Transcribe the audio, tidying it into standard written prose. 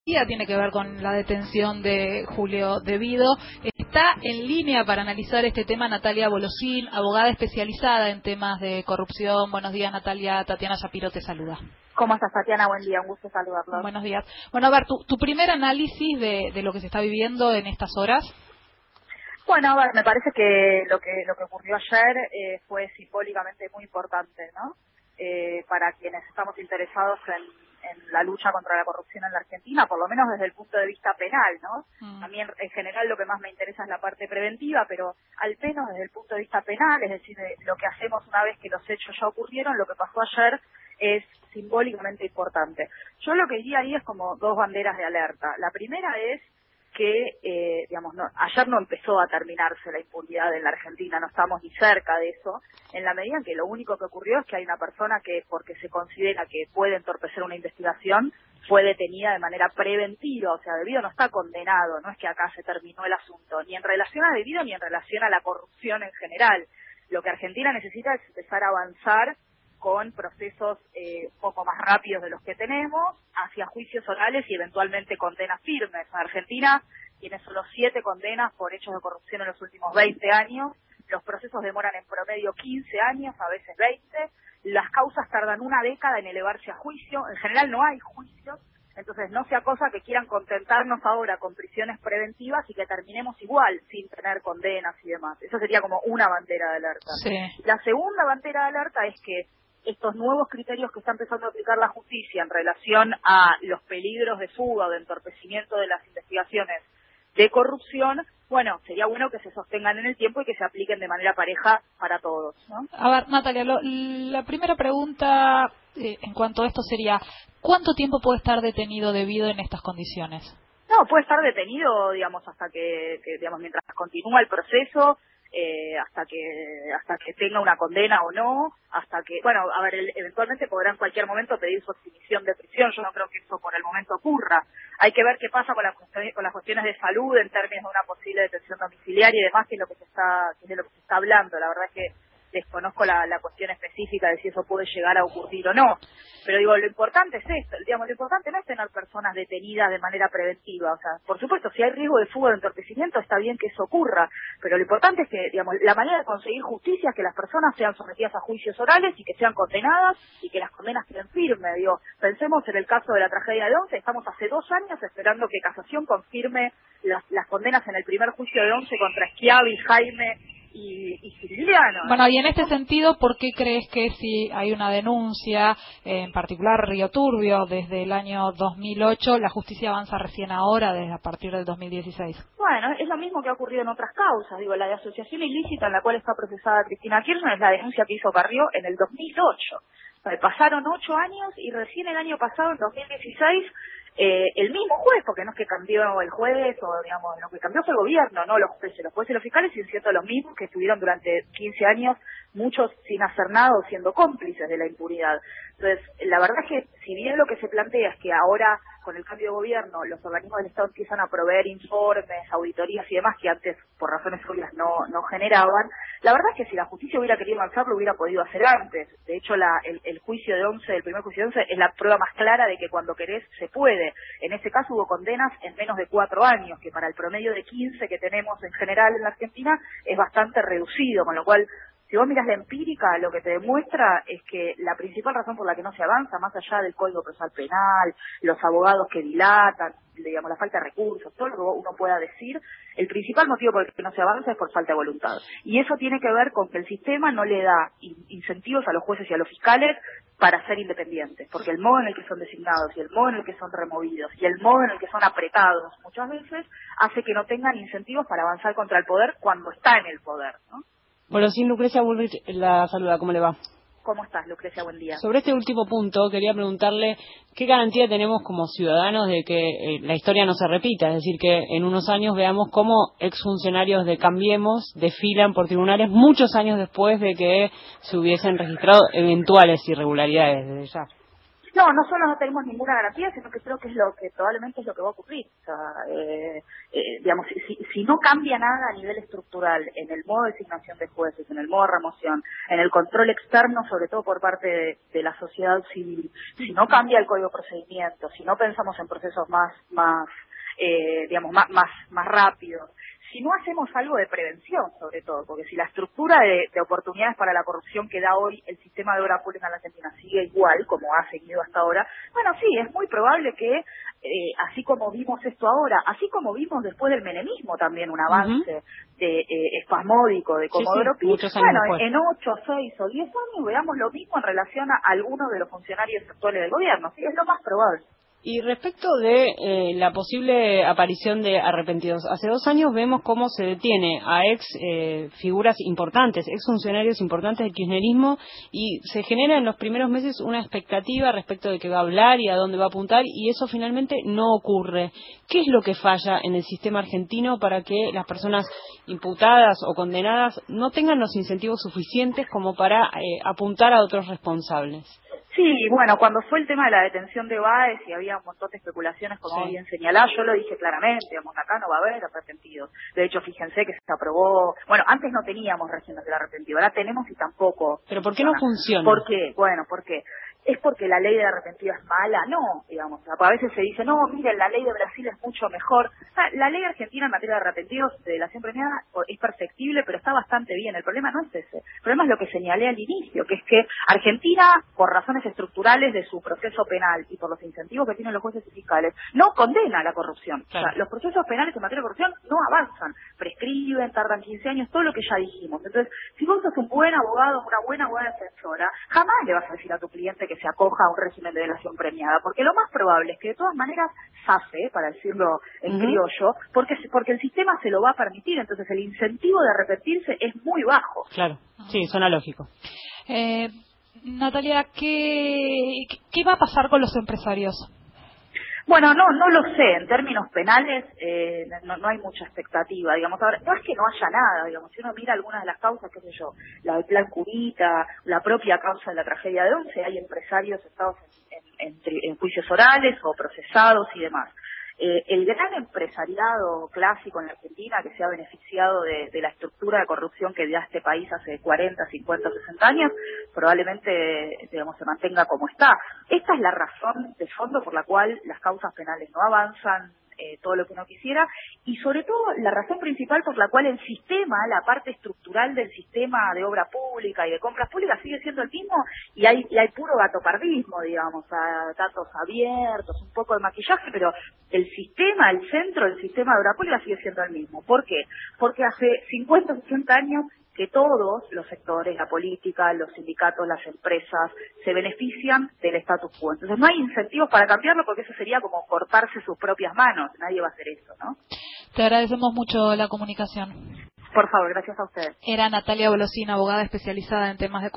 tiene que ver con la detención de Julio Devido. Está en línea para analizar este tema Natalia Bolosín, abogada especializada en temas de corrupción. Buenos días, Natalia. Tatiana Shapiro te saluda. ¿Cómo estás, Tatiana? Buen día, un gusto saludarlos. Buenos días. Bueno, a ver, tu primer análisis de lo que se está viviendo en estas horas. Bueno, a ver, me parece que lo que ocurrió ayer fue simbólicamente muy importante, ¿no? Para quienes estamos interesados en la lucha contra la corrupción en la Argentina, por lo menos desde el punto de vista penal, ¿no? A mí en general lo que más me interesa es la parte preventiva, pero al menos desde el punto de vista penal, es decir, de lo que hacemos una vez que los hechos ya ocurrieron, lo que pasó ayer es simbólicamente importante. Yo lo que diría ahí es como dos banderas de alerta. La primera es que, ayer no empezó a terminarse la impunidad en la Argentina, no estamos ni cerca de eso, en la medida en que lo único que ocurrió es que hay una persona que, porque se considera que puede entorpecer una investigación, fue detenida de manera preventiva, o sea, Devido no está condenado, no es que acá se terminó el asunto, ni en relación a Devido ni en relación a la corrupción en general. Lo que Argentina necesita es empezar a avanzar con procesos un poco más rápidos de los que tenemos, hacia juicios orales y eventualmente condenas firmes. Argentina tiene solo 7 condenas por hechos de corrupción en los últimos 20 años, los procesos demoran en promedio 15 años, a veces 20, las causas tardan una década en elevarse a juicio, en general no hay juicios, entonces no sea cosa que quieran contentarnos ahora con prisiones preventivas y que terminemos igual, sin tener condenas y demás. Eso sería como una bandera de alerta. Sí. La segunda bandera de alerta es que estos nuevos criterios que está empezando a aplicar la justicia en relación a los peligros de fuga o de entorpecimiento de las investigaciones de corrupción, bueno, sería bueno que se sostengan en el tiempo y que se apliquen de manera pareja para todos, ¿no? A ver, Natalia, la primera pregunta en cuanto a esto sería, ¿cuánto tiempo puede estar detenido Devido en estas condiciones? No, puede estar detenido, digamos, hasta que mientras continúa el proceso, hasta que tenga una condena o no, hasta que, bueno, a ver, eventualmente podrá en cualquier momento pedir su exhibición de prisión. Yo no creo que eso por el momento ocurra. Hay que ver qué pasa con las cuestiones de salud en términos de una posible detención domiciliaria y demás, que es de lo que se está hablando. La verdad es que desconozco la cuestión específica de si eso puede llegar a ocurrir o no. Pero digo, lo importante es esto, lo importante no es tener personas detenidas de manera preventiva. O sea, por supuesto, si hay riesgo de fuga o de entorpecimiento, está bien que eso ocurra, pero lo importante es que, la manera de conseguir justicia es que las personas sean sometidas a juicios orales y que sean condenadas y que las condenas queden firmes. Pensemos en el caso de la tragedia de Once, estamos hace 2 años esperando que Casación confirme las condenas en el primer juicio de Once contra Schiavi, Jaime y Siciliano. Bueno, y en este sentido, ¿por qué crees que si hay una denuncia, en particular Río Turbio, desde el año 2008, la justicia avanza recién ahora, desde a partir del 2016? Bueno, es lo mismo que ha ocurrido en otras causas. La de asociación ilícita en la cual está procesada Cristina Kirchner es la denuncia que hizo Carrió en el 2008. Pasaron 8 años y recién el año pasado, en 2016, el mismo juez, porque no es que cambió el juez, o lo que cambió fue el gobierno, no los jueces. Los jueces y los fiscales siguen siendo los mismos que estuvieron durante 15 años, muchos sin hacer nada o siendo cómplices de la impunidad. Entonces, la verdad es que si bien lo que se plantea es que ahora, con el cambio de gobierno, los organismos del Estado empiezan a proveer informes, auditorías y demás que antes, por razones obvias, no generaban, la verdad es que si la justicia hubiera querido avanzar, lo hubiera podido hacer antes. De hecho, el juicio de Once, el primer juicio de Once, es la prueba más clara de que cuando querés se puede. En ese caso hubo condenas en menos de 4 años, que para el promedio de 15 que tenemos en general en la Argentina es bastante reducido, con lo cual, si vos mirás la empírica, lo que te demuestra es que la principal razón por la que no se avanza, más allá del Código Procesal Penal, los abogados que dilatan, la falta de recursos, todo lo que uno pueda decir, el principal motivo por el que no se avanza es por falta de voluntad. Y eso tiene que ver con que el sistema no le da incentivos a los jueces y a los fiscales para ser independientes, porque el modo en el que son designados y el modo en el que son removidos y el modo en el que son apretados muchas veces hace que no tengan incentivos para avanzar contra el poder cuando está en el poder, ¿no? Bolosín, Lucrecia Bullrich la saluda, ¿cómo le va? ¿Cómo estás, Lucrecia? Buen día. Sobre este último punto, quería preguntarle qué garantía tenemos como ciudadanos de que la historia no se repita, es decir, que en unos años veamos cómo exfuncionarios de Cambiemos desfilan por tribunales muchos años después de que se hubiesen registrado eventuales irregularidades desde ya. No solo no tenemos ninguna garantía, sino que creo que probablemente es lo que va a ocurrir. O sea, digamos, si no cambia nada a nivel estructural en el modo de designación de jueces, en el modo de remoción, en el control externo, sobre todo por parte de la sociedad civil, si no cambia el código de procedimiento, si no pensamos en procesos más rápidos, si no hacemos algo de prevención, sobre todo, porque si la estructura de oportunidades para la corrupción que da hoy el sistema de obra pública en la Argentina sigue igual, como ha seguido hasta ahora, bueno, sí, es muy probable que, así como vimos esto ahora, así como vimos después del menemismo también un avance espasmódico de Comodoro Pi, bueno, en 8, 6 o 10 años veamos lo mismo en relación a algunos de los funcionarios actuales del gobierno, sí, es lo más probable. Y respecto de la posible aparición de arrepentidos, hace 2 años vemos cómo se detiene a figuras importantes, funcionarios importantes del kirchnerismo, y se genera en los primeros meses una expectativa respecto de qué va a hablar y a dónde va a apuntar, y eso finalmente no ocurre. ¿Qué es lo que falla en el sistema argentino para que las personas imputadas o condenadas no tengan los incentivos suficientes como para apuntar a otros responsables? Sí, bueno, cuando fue el tema de la detención de Báez y había un montón de especulaciones, como bien señalás, yo lo dije claramente, digamos, acá no va a haber arrepentidos. De hecho, fíjense que se aprobó, bueno, antes no teníamos regiones del arrepentido, ahora tenemos y tampoco. ¿Pero por qué no funciona? ¿Por qué? Bueno, porque ¿es porque la ley de arrepentido es mala? No, digamos, a veces se dice, no, miren, la ley de Brasil es mucho mejor. La ley argentina en materia de arrepentidos de delación premiada es perfectible, pero está bastante bien. El problema no es ese. El problema es lo que señalé al inicio, que es que Argentina, por razones estructurales de su proceso penal y por los incentivos que tienen los jueces y fiscales, no condena la corrupción. Claro. O sea, los procesos penales en materia de corrupción no avanzan, prescriben, tardan 15 años, todo lo que ya dijimos. Entonces, si vos sos un buen abogado, una buena abogada defensora, jamás le vas a decir a tu cliente que se acoja a un régimen de delación premiada, porque lo más probable es que de todas maneras zafe, para decirlo en criollo, porque el sistema se lo va a permitir, entonces el incentivo de arrepentirse es muy bajo. Claro, sí, suena lógico. Natalia, ¿qué va a pasar con los empresarios? Bueno, no lo sé. En términos penales no hay mucha expectativa, digamos. Ahora, no es que no haya nada, digamos. Si uno mira algunas de las causas, qué sé yo, la del Plan Curita, la propia causa de la tragedia de Once, hay empresarios estados en juicios orales o procesados y demás. El gran empresariado clásico en la Argentina que se ha beneficiado de la estructura de corrupción que da este país hace 40, 50, 60 años, probablemente, digamos, se mantenga como está. Esta es la razón de fondo por la cual las causas penales no avanzan todo lo que uno quisiera, y sobre todo la razón principal por la cual el sistema, la parte estructural del sistema de obra pública y de compras públicas sigue siendo el mismo, y hay puro gatopardismo, digamos, datos abiertos, un poco de maquillaje, pero el sistema, el centro del sistema de obra pública sigue siendo el mismo. ¿Por qué? Porque hace 50 o 60 años que todos los sectores, la política, los sindicatos, las empresas, se benefician del status quo. Entonces no hay incentivos para cambiarlo, porque eso sería como cortarse sus propias manos. Nadie va a hacer eso, ¿no? Te agradecemos mucho la comunicación. Por favor, gracias a ustedes. Era Natalia Bolosín, abogada especializada en temas de